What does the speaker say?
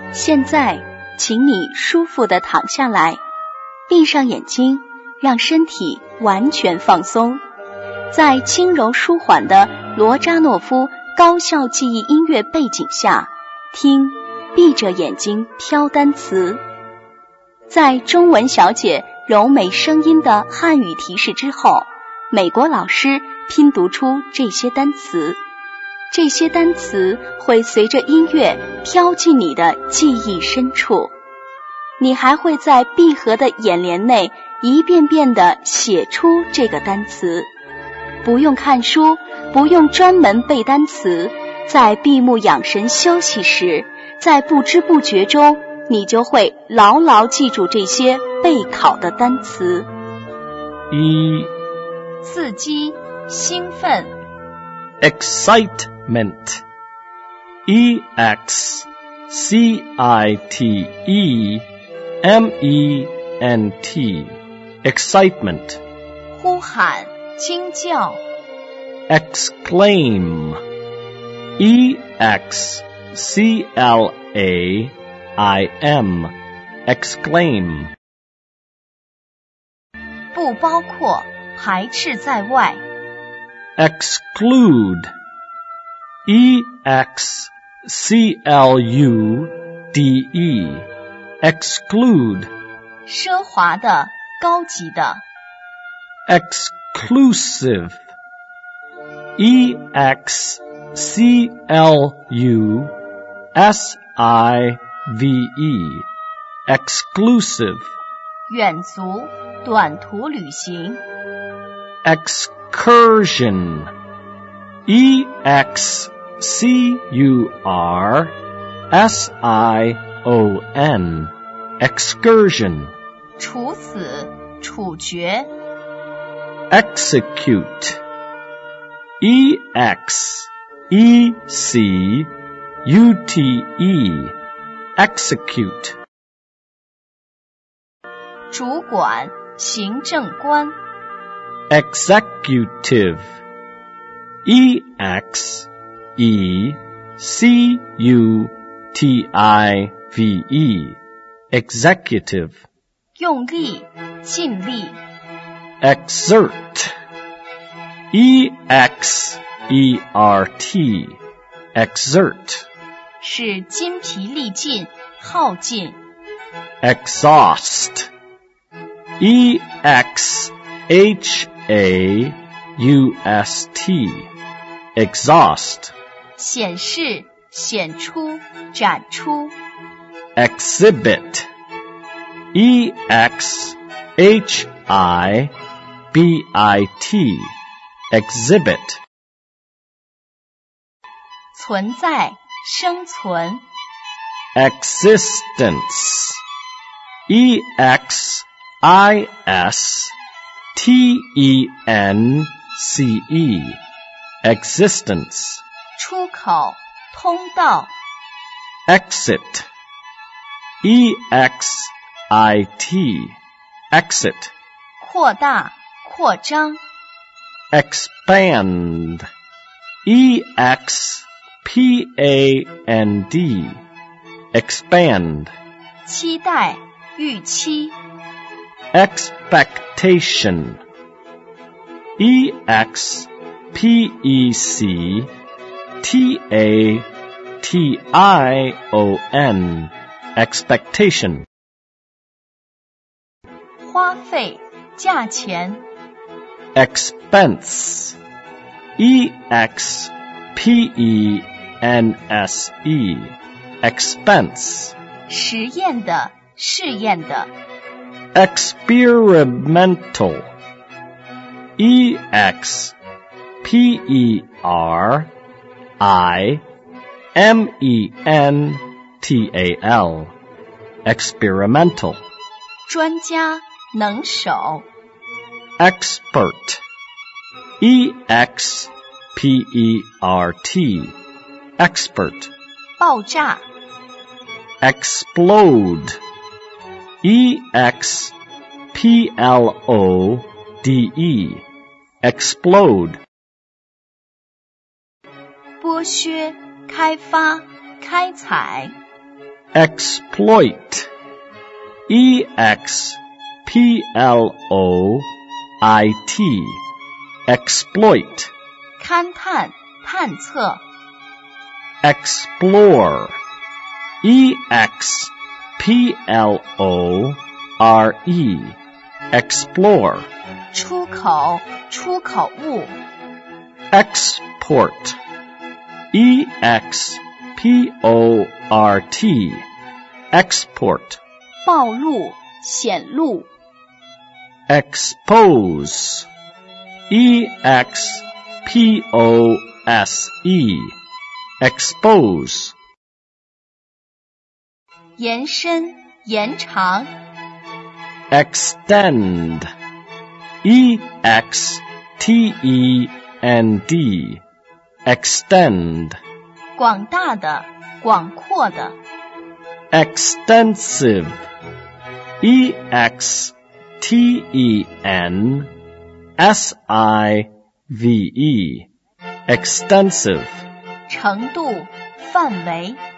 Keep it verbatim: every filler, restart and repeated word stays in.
现在，请你舒服地躺下来，闭上眼睛，让身体完全放松。在轻柔舒缓的罗扎诺夫高效记忆音乐背景下，听闭着眼睛挑单词。在中文小姐柔美声音的汉语提示之后，美国老师拼读出这些单词。这些单词会随着音乐飘进你的记忆深处，你还会在闭合的眼帘内一遍遍地写出这个单词。不用看书，不用专门背单词，在闭目养神休息时，在不知不觉中，你就会牢牢记住这些备考的单词。 一、 刺激、兴奋。 excitement, E X C I T E M E N T, excitement. 呼喊、惊叫。 exclaim, E X C L A I M, exclaim. 不包括，排斥在外。 exclude, E X C L U D E, exclude. 奢华的，高级的。 exclusive, E X C L U S I V E, exclusive. 远足，短途旅行。 excursion, E X C U R S I O N, excursion. 处死，处决。 execute, E X E C U T E, execute. 主管，行政官。 executive, E X E C U T I V E, executive. 用力，尽力。 exert, E X E R T, exert. 使筋疲力尽，耗尽。 exhaust, E X H A U S T, exhaust. 显示，显出，展出。 exhibit, E X H I B I T, exhibit. 存在，生存。 existence, E X I S T E N C E, existence. 出口，通道。 exit, E X I T, exit. 扩大，扩张。 expand, E X P A N D, expand. 期待，预期。 expectation, E X P E C T A T I O N, expectation. 花费，价钱。 expense, E X P E N S E, expense. 实验的，试验的。 experimental, E X P E R I M E N T A L, experimental. 专家，能手。 expert, E X P E R T, expert. 爆炸。 explode, E X P L O D E, explode. 剥削，开发，开采。 exploit, E X P L O I T, exploit. 勘探、探测。 explore, E X P L O R E, explore. 出口、出口物。 export, E X P O R T, export. 暴露、显露。 expose, E X P O S E, expose. 延伸、延长。 extend, E X T E N D, extend. 广大的、广阔的。 extensive, E X T E N S I V E, extensive. 程度、范围。